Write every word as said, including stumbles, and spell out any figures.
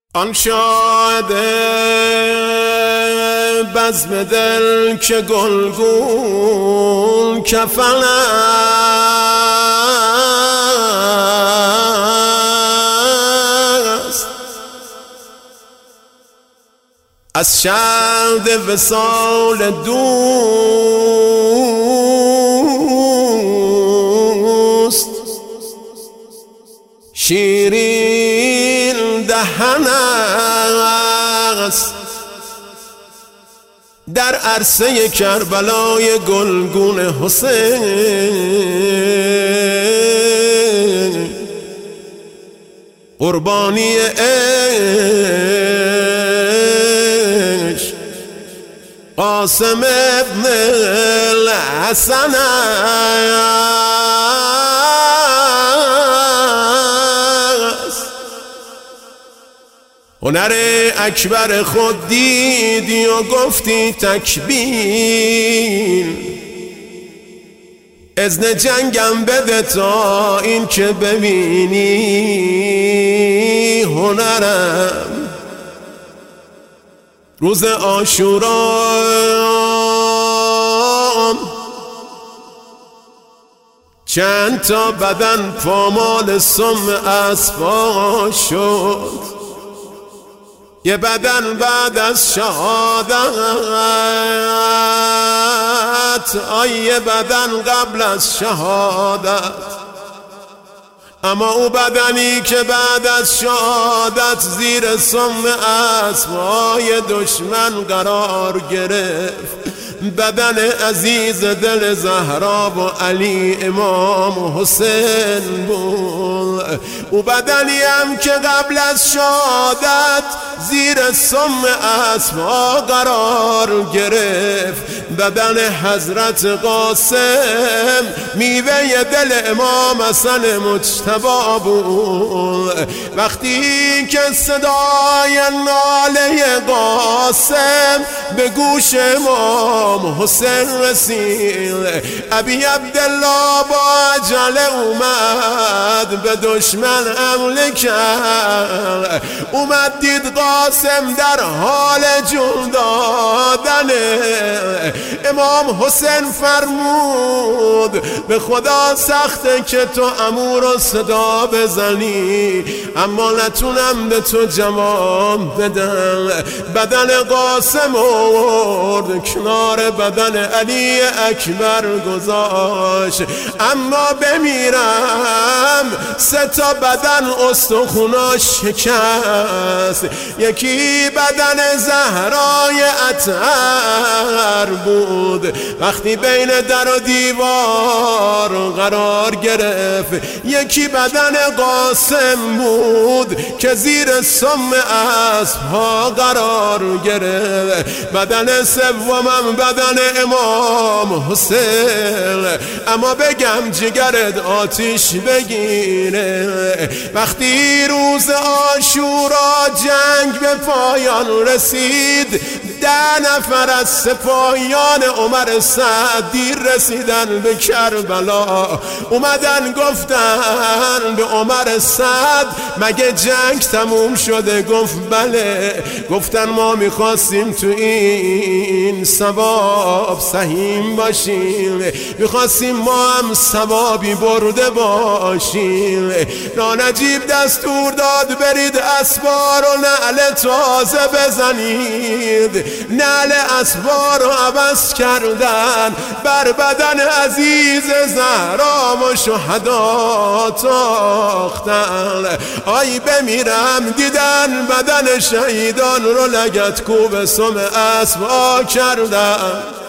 آن شاهد بزم دل که گلگون کفن است، از شهد وصال دوست شیرین دهن است. در عرصه کربلای گلگون حسین قربانی عشق قاسم ابن الحسن هنر اکبر خود دیدی و گفتی تکبیر، اذن جنگم بده تا این که ببینی هنرم. روز عاشورا چند تا بدن پامال سم اسبا شد، یه بدن بعد از شهادت، آی یه بدن قبل از شهادت. اما او بدنی که بعد از شهادت زیر سم اسبای دشمن قرار گرفت، بدن عزیز دل زهرا و علی امام حسین بود. او بدنی هم که قبل از شهادت زیر سم اسبا قرار گرفت، بدن حضرت قاسم میوه دل امام حسن مجتبی بود. وقتی که صدای ناله قاسم به گوش امام حسین رسید، ابی عبدالله با عجله اومد به دشمن حمله کرد. اومد دید قاسم در حال جون دادنه. امام حسین فرمود به خدا سخته که تو عمو رو صدا بزنی، اما نتونم به تو جواب بدم. بدن قاسم آورد کنار بدن علی اکبر گذاشت، اما بمیرم سه تا بدن استخوناش شکست. یکی بدن زهرای اطهر بود، وقتی بین در و دیوار قرار گرفت. یکی بدن قاسم بود که زیر سم اسبها قرار گرفت. بدن سومم بدن امام حسین. اما بگم جگرت آتیش بگیره، وقتی روز عاشورا جنگ به پایان رسید، ده نفر از سپاهیان عمر سعد دیر رسیدن به کربلا. اومدن گفتن به عمر سعد مگه جنگ تموم شده؟ گفت بله. گفتن ما میخواستیم تو این ثواب سهیم باشیم، میخواستیم ما هم ثوابی برده باشیم. نانجیب دستور داد برید اسبا رو نعل تازه بزنید. نعل اسبا رو عوض کردن، بر بدن عزیز زهرا و شهدا تاختن. آی بمیرم دیدن بدن شهیدان رو لگد کوب سم اسبا کردن.